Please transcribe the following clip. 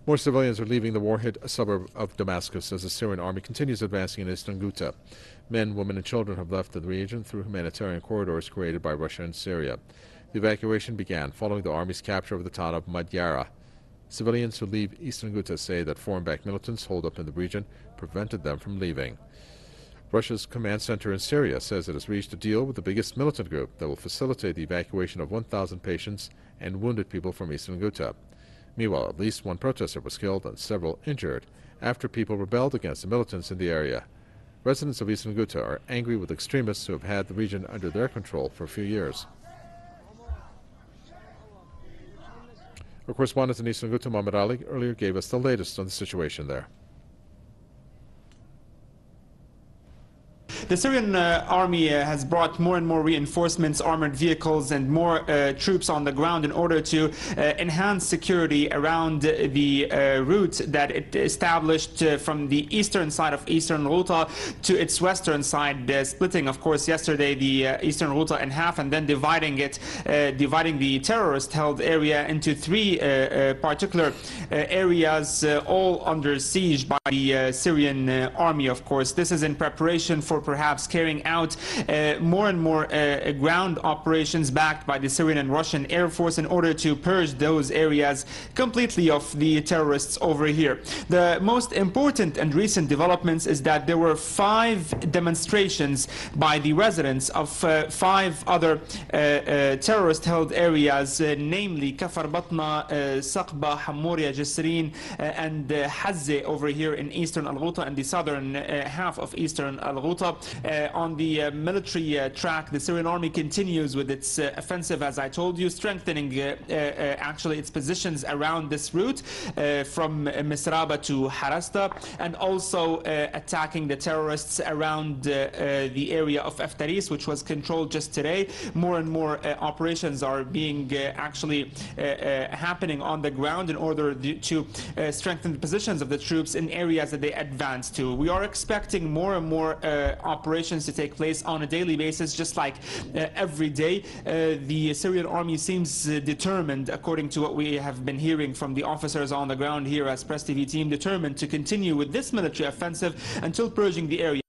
More civilians are leaving the war-hit suburb of Damascus as the Syrian army continues advancing in eastern Ghouta. Men, women, and children have left the region through humanitarian corridors created by Russia and Syria. The evacuation began following the army's capture of the town of Madyara. Civilians who leave eastern Ghouta say that foreign-backed militants holed up in the region prevented them from leaving. Russia's command center in Syria says it has reached a deal with the biggest militant group that will facilitate the evacuation of 1,000 patients and wounded people from eastern Ghouta. Meanwhile, at least one protester was killed and several injured after people rebelled against the militants in the area. Residents of eastern Ghouta are angry with extremists who have had the region under their control for a few years. Our correspondent in eastern Ghouta, Mohammed Ali, earlier gave us the latest on the situation there. The Syrian army has brought more and more reinforcements, armored vehicles, and more troops on the ground in order to enhance security around the route that it established from the eastern side of eastern Ghouta to its western side, splitting, of course, yesterday the eastern Ghouta in half and then dividing the terrorist-held area into three particular areas, all under siege by the Syrian army, of course. This is in preparation for perhaps carrying out more and more ground operations backed by the Syrian and Russian Air Force in order to purge those areas completely of the terrorists over here. The most important and recent developments is that there were 5 demonstrations by the residents of 5 other terrorist-held areas, namely Kafar Batna, Saqba, Hamouria, Jisrin, and Hazze over here in eastern Al-Ghouta and the southern half of eastern Al-Ghouta. On the military track, the Syrian army continues with its offensive, as I told you, strengthening actually its positions around this route from Misraba to Harasta, and also attacking the terrorists around the area of Eftaris, which was controlled just today. More and more operations are being actually happening on the ground in order to strengthen the positions of the troops in areas that they advance to. We are expecting more and more operations to take place on a daily basis, just like every day. The Syrian army seems determined, according to what we have been hearing from the officers on the ground here as Press TV team, determined to continue with this military offensive until purging the area.